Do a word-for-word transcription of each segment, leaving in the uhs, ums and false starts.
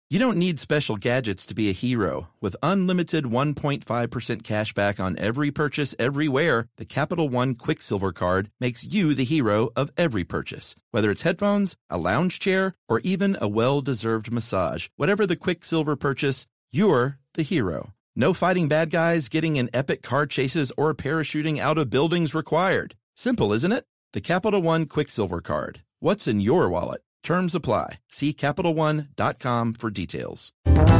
You don't need special gadgets to be a hero. With unlimited one point five percent cash back on every purchase everywhere, the Capital One Quicksilver Card makes you the hero of every purchase. Whether it's headphones, a lounge chair, or even a well-deserved massage, whatever the Quicksilver purchase, you're the hero. No fighting bad guys, getting in epic car chases, or parachuting out of buildings required. Simple, isn't it? The Capital One Quicksilver Card. What's in your wallet? Terms apply. See Capital One dot com for details.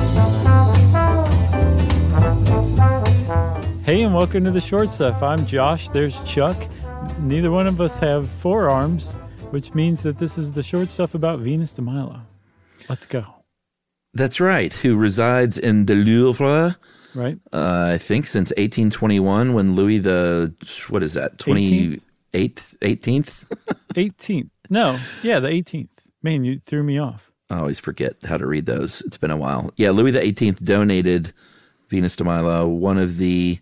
Hey, and welcome to The Short Stuff. I'm Josh. There's Chuck. Neither one of us have forearms, which means that this is the short stuff about Venus de Milo. Let's go. That's right. Who resides in the Louvre, right? Uh, I think since eighteen twenty-one, when Louis the, what is that, twenty-eighth, eighteenth? eighteenth. No, yeah, the eighteenth. Man, you threw me off. I always forget how to read those. It's been a while. Yeah, Louis the eighteenth donated Venus de Milo, one of the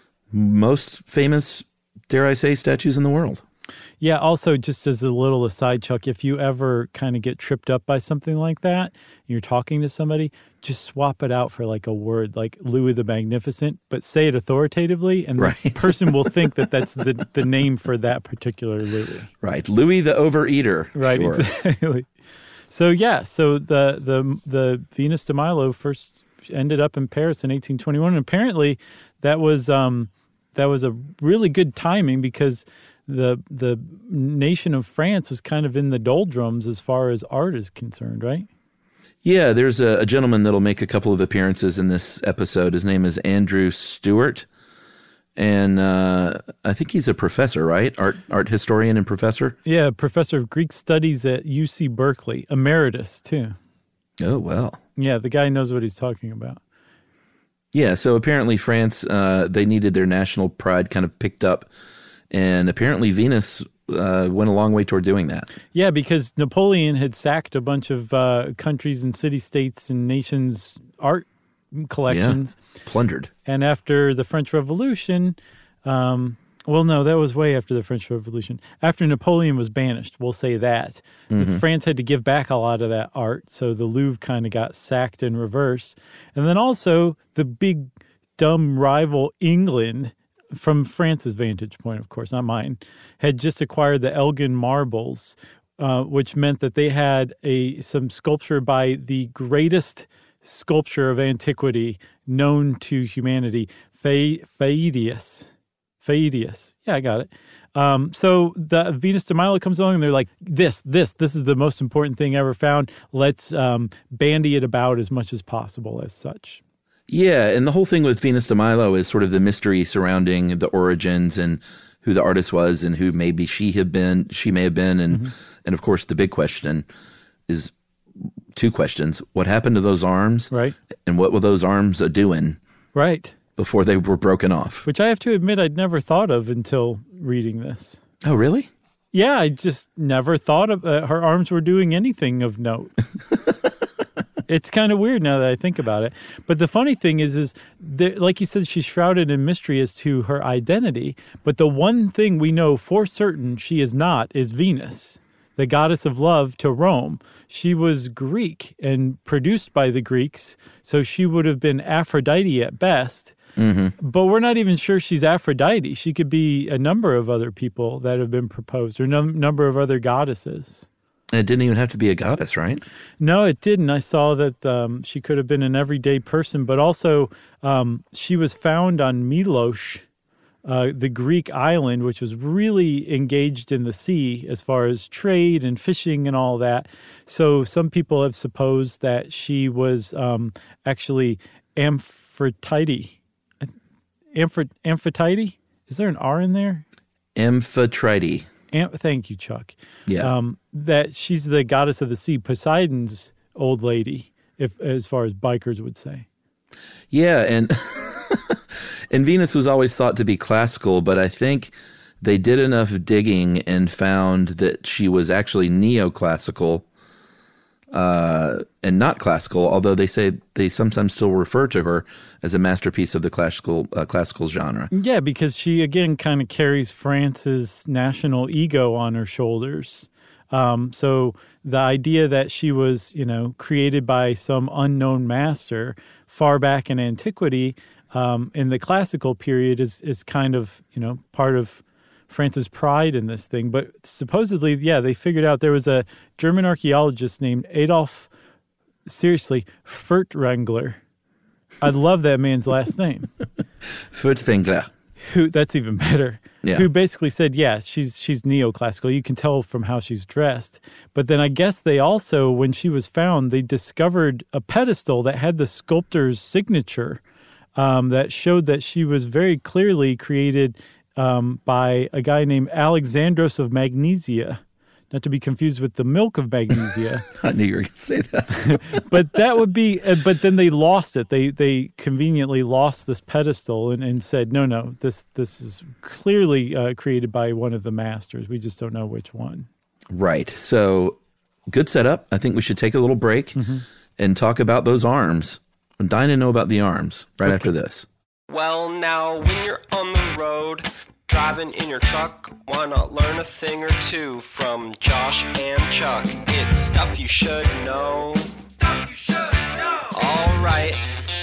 most famous, dare I say, statues in the world. Yeah, also, just as a little aside, Chuck, if you ever kind of get tripped up by something like that, and you're talking to somebody, just swap it out for like a word, like Louis the Magnificent, but say it authoritatively, and right. the person will think that that's the, the name for that particular Louis. Right, Louis the Overeater. Right, sure. Exactly. So, yeah, so the, the, the Venus de Milo first ended up in Paris in eighteen twenty-one, and apparently that was, um, that was a really good timing because the the nation of France was kind of in the doldrums as far as art is concerned, right? Yeah, there's a, a gentleman that'll make a couple of appearances in this episode. His name is Andrew Stewart, and uh, I think he's a professor, right? Art art historian and professor? Yeah, professor of Greek studies at U C Berkeley, emeritus, too. Oh, well. Yeah, the guy knows what he's talking about. Yeah, so apparently France, uh, they needed their national pride kind of picked up. And apparently Venus uh, went a long way toward doing that. Yeah, because Napoleon had sacked a bunch of uh, countries and city-states and nations' art collections. Yeah, plundered. And after the French Revolution, um, well, no, that was way after the French Revolution. After Napoleon was banished, we'll say that. Mm-hmm. France had to give back a lot of that art, so the Louvre kind of got sacked in reverse. And then also the big, dumb rival England, from France's vantage point, of course, not mine, had just acquired the Elgin marbles, uh, which meant that they had a some sculpture by the greatest sculpture of antiquity known to humanity, Pha- Phaidius. Phaidius. Yeah, I got it. Um, so the Venus de Milo comes along, and they're like, this, this, this is the most important thing ever found. Let's um, bandy it about as much as possible as such. Yeah, and the whole thing with Venus de Milo is sort of the mystery surrounding the origins and who the artist was and who maybe she had been, she may have been, and mm-hmm. and of course the big question is two questions: what happened to those arms, right? And what were those arms a doing, right, before they were broken off? Which I have to admit I'd never thought of until reading this. Oh, really? Yeah, I just never thought of uh, her arms were doing anything of note. It's kind of weird now that I think about it. But the funny thing is, is there, like you said, she's shrouded in mystery as to her identity. But the one thing we know for certain she is not is Venus, the goddess of love to Rome. She was Greek and produced by the Greeks, so she would have been Aphrodite at best. Mm-hmm. But we're not even sure she's Aphrodite. She could be a number of other people that have been proposed, or a num- number of other goddesses. It didn't even have to be a goddess, right? No, it didn't. I saw that um, she could have been an everyday person, but also um, she was found on Milos, uh, the Greek island, which was really engaged in the sea as far as trade and fishing and all that. So some people have supposed that she was um, actually Amphitrite. Amphit- Amphitrite? Is there an R in there? Amphitrite. Am- Thank you, Chuck. Yeah. Um, that she's the goddess of the sea, Poseidon's old lady, if as far as bikers would say. Yeah, and and Venus was always thought to be classical, but I think they did enough digging and found that she was actually neoclassical uh, and not classical, although they say they sometimes still refer to her as a masterpiece of the classical uh, classical genre. Yeah, because she, again, kind of carries France's national ego on her shoulders. Um, so the idea that she was, you know, created by some unknown master far back in antiquity, um, in the classical period is is kind of, you know, part of France's pride in this thing. But supposedly, yeah, they figured out there was a German archaeologist named Adolf, seriously, Furtwängler. I love that man's last name. Furtwängler. Who, that's even better. Yeah. Who basically said, yeah, she's she's neoclassical. You can tell from how she's dressed. But then I guess they also, when she was found, they discovered a pedestal that had the sculptor's signature um, that showed that she was very clearly created um, by a guy named Alexandros of Magnesia. Not to be confused with the milk of Magnesia. I knew you were going to say that. But that would be, uh, but then they lost it. They they conveniently lost this pedestal and, and said, no, no, this this is clearly uh, created by one of the masters. We just don't know which one. Right. So good setup. I think we should take a little break mm-hmm. and talk about those arms. I'm dying to know about the arms right okay. after this. Well, now, when you're on the road, driving in your truck, why not learn a thing or two from Josh and Chuck? It's stuff you should know. Stuff you should know. All right.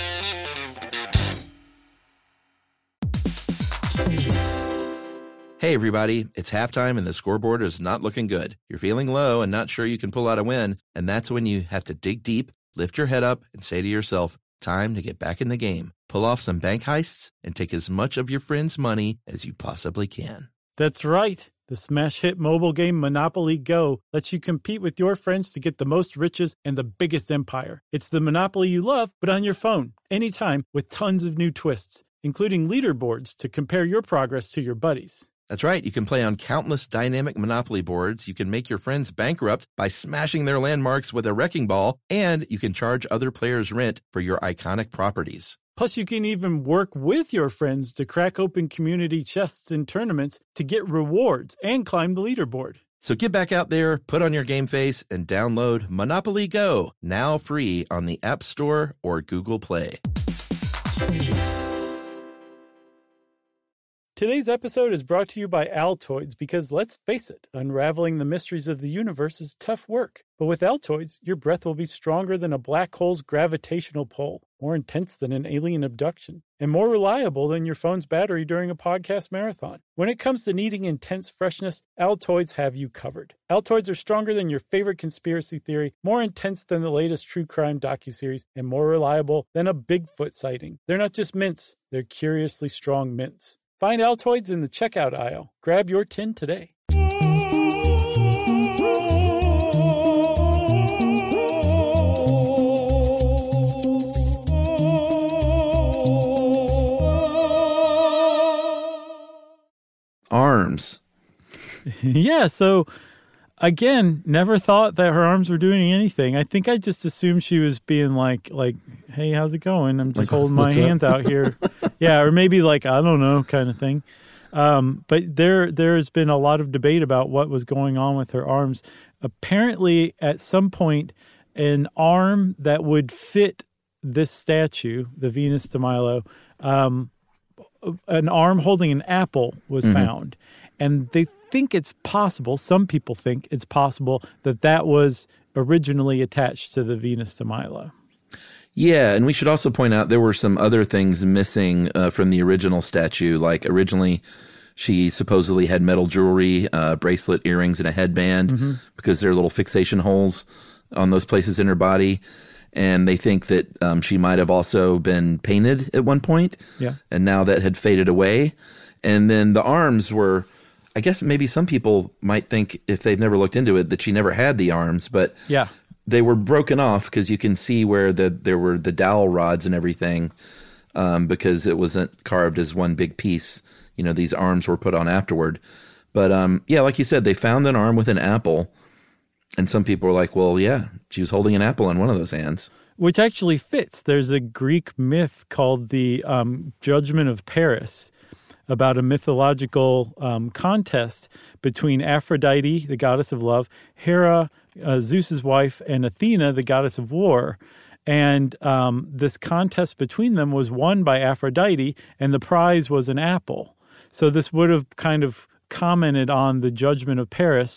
Hey, everybody. It's halftime and the scoreboard is not looking good. You're feeling low and not sure you can pull out a win, and that's when you have to dig deep, lift your head up, and say to yourself, time to get back in the game. Pull off some bank heists and take as much of your friends' money as you possibly can. That's right. The smash hit mobile game Monopoly Go lets you compete with your friends to get the most riches and the biggest empire. It's the Monopoly you love, but on your phone, anytime, with tons of new twists, including leaderboards to compare your progress to your buddies. That's right. You can play on countless dynamic Monopoly boards. You can make your friends bankrupt by smashing their landmarks with a wrecking ball, and you can charge other players rent for your iconic properties. Plus, you can even work with your friends to crack open community chests in tournaments to get rewards and climb the leaderboard. So get back out there, put on your game face, and download Monopoly Go, now free on the App Store or Google Play. Today's episode is brought to you by Altoids because, let's face it, unraveling the mysteries of the universe is tough work. But with Altoids, your breath will be stronger than a black hole's gravitational pull, more intense than an alien abduction, and more reliable than your phone's battery during a podcast marathon. When it comes to needing intense freshness, Altoids have you covered. Altoids are stronger than your favorite conspiracy theory, more intense than the latest true crime docuseries, and more reliable than a Bigfoot sighting. They're not just mints, they're curiously strong mints. Find Altoids in the checkout aisle. Grab your tin today. Arms. Yeah, so again, never thought that her arms were doing anything. I think I just assumed she was being like, like, hey, how's it going? I'm just like, holding my hands out here. Yeah, or maybe like, I don't know, kind of thing. Um, but there, there has been a lot of debate about what was going on with her arms. Apparently, at some point, an arm that would fit this statue, the Venus de Milo, um, an arm holding an apple was mm-hmm. found. And they think it's possible, some people think it's possible, that that was originally attached to the Venus de Milo. Yeah, and we should also point out there were some other things missing uh, from the original statue. Like originally, she supposedly had metal jewelry, uh, bracelet, earrings, and a headband mm-hmm. because there are little fixation holes on those places in her body. And they think that um, she might have also been painted at one point. Yeah. And now that had faded away. And then the arms were, I guess maybe some people might think, if they've never looked into it, that she never had the arms. But yeah. They were broken off because you can see where the there were the dowel rods and everything um, because it wasn't carved as one big piece. You know, these arms were put on afterward. But um, yeah, like you said, they found an arm with an apple. And some people were like, well, yeah, she was holding an apple in one of those hands. Which actually fits. There's a Greek myth called the um, Judgment of Paris about a mythological um, contest between Aphrodite, the goddess of love, Hera, uh, Zeus's wife, and Athena, the goddess of war. And um, this contest between them was won by Aphrodite, and the prize was an apple. So this would have kind of commented on the Judgment of Paris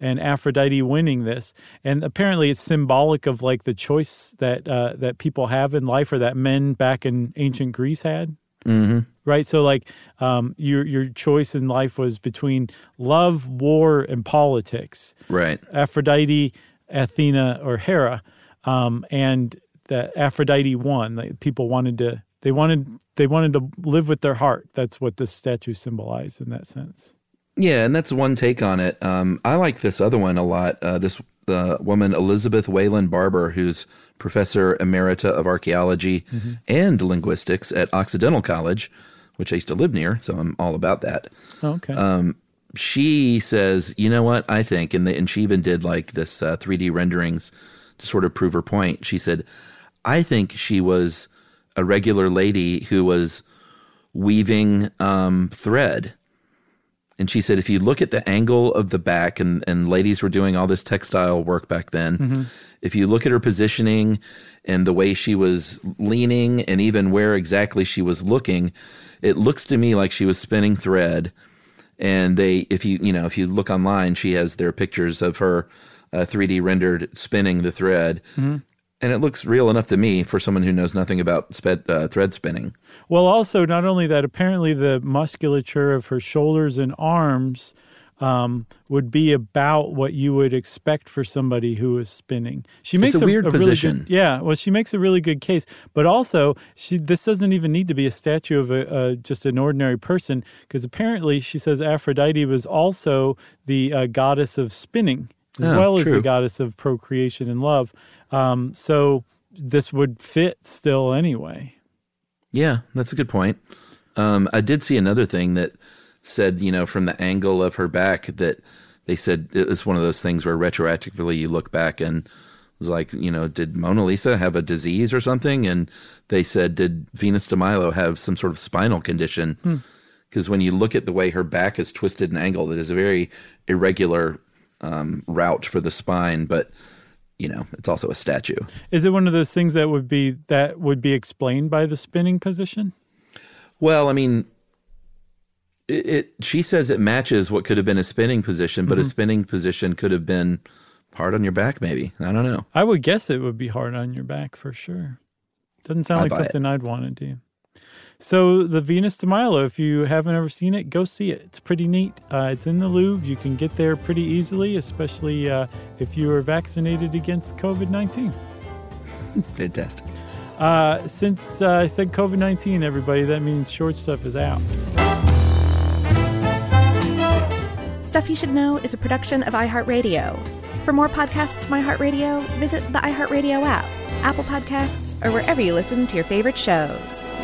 and Aphrodite winning this. And apparently it's symbolic of like the choice that uh, that people have in life, or that men back in ancient Greece had. Mm-hmm. Right? So like um, your your choice in life was between love, war, and politics. Right. Aphrodite, Athena, or Hera. Um, and that Aphrodite won. Like, people wanted to they wanted they wanted to live with their heart. That's what this statue symbolized in that sense. Yeah, and that's one take on it. Um, I like this other one a lot. Uh, this the woman Elizabeth Wayland Barber, who's professor emerita of archaeology mm-hmm. and linguistics at Occidental College, which I used to live near, so I'm all about that. Okay. Um, she says, you know what, I think, and, the, and she even did like this uh, three D renderings to sort of prove her point. She said, I think she was a regular lady who was weaving um, thread. And she said, if you look at the angle of the back, and, and ladies were doing all this textile work back then, mm-hmm. if you look at her positioning and the way she was leaning and even where exactly she was looking, it looks to me like she was spinning thread. And they, if you, you know, if you look online, she has their pictures of her uh, three D rendered spinning the thread. Mm-hmm. And it looks real enough to me for someone who knows nothing about sped, uh, thread spinning. Well, also, not only that, apparently the musculature of her shoulders and arms um, would be about what you would expect for somebody who is spinning. She makes it's a, a weird a position. Really good, yeah, well, she makes a really good case. But also, she this doesn't even need to be a statue of a, uh, just an ordinary person, because apparently she says Aphrodite was also the uh, goddess of spinning, as oh, well true. as the goddess of procreation and love. Um, so this would fit still anyway. Yeah, that's a good point. Um, I did see another thing that said, you know, from the angle of her back, that they said it was one of those things where retroactively you look back and it was like, you know, did Mona Lisa have a disease or something? And they said, did Venus de Milo have some sort of spinal condition? Because hmm. when you look at the way her back is twisted and angled, it is a very irregular um, route for the spine, but you know, it's also a statue. Is it one of those things that would be that would be explained by the spinning position? Well, I mean, it, it she says it matches what could have been a spinning position, but mm-hmm. a spinning position could have been hard on your back, maybe. I don't know. I would guess it would be hard on your back for sure. Doesn't sound I'd like something it. I'd want to do. So the Venus de Milo, if you haven't ever seen it, go see it. It's pretty neat. Uh, it's in the Louvre. You can get there pretty easily, especially uh, if you are vaccinated against covid nineteen. Fantastic. Uh, since uh, I said covid nineteen, everybody, that means Short Stuff is out. Stuff You Should Know is a production of iHeartRadio. For more podcasts from iHeartRadio, visit the iHeartRadio app, Apple Podcasts, or wherever you listen to your favorite shows.